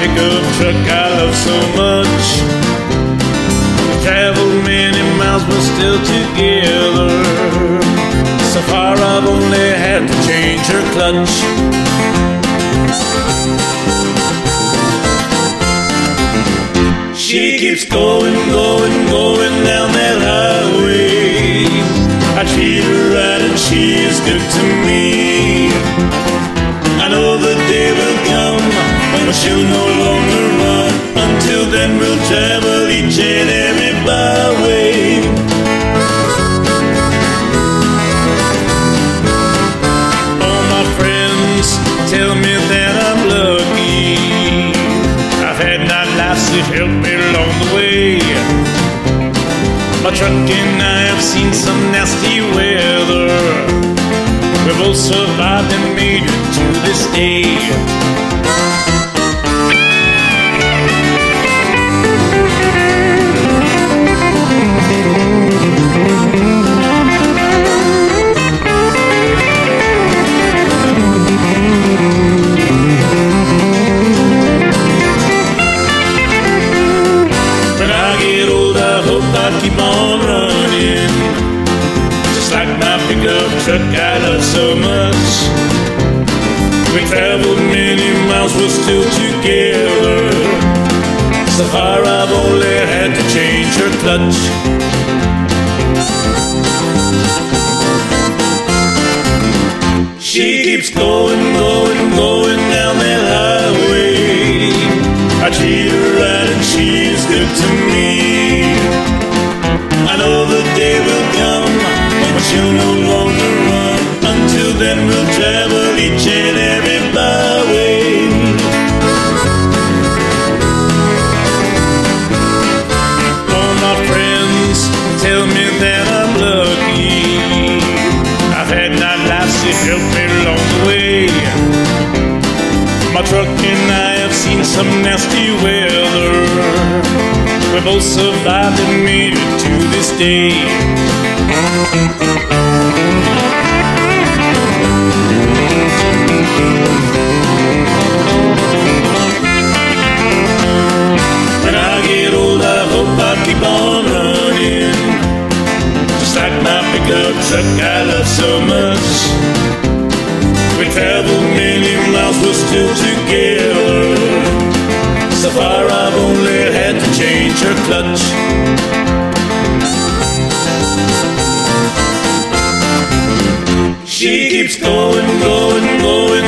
pickup truck I love so much. We traveled many miles but still together. So far I've only had to change her clutch. She keeps going, going, going down that highway. I treat her right and she is good to me. I know the day will come when she'll no longer run. Until then we'll travel each and every byway. All my friends tell me that I'm lucky. I've had 9 lives to help me along the way. My truck and I have seen some nasty weather. We both survived and made it to this day. Keep on running, just like my pickup truck I love so much. We traveled many miles, we're still together. So far I've only had to change her clutch. She keeps going, going, going down that highway. I treat her right and she's good to me. I know the day will come when she'll no longer run. Until then we'll travel each and every byway. All my friends tell me that I'm lucky. I've had 9 lives to help me along the way. My truck and I have seen some nasty weather. We both survived and made it to this day. When I get old, I hope I keep on running, just like my pickup truck I love so much. We traveled many miles, we're still together. So far I've only had to change her clutch. She keeps going, going, going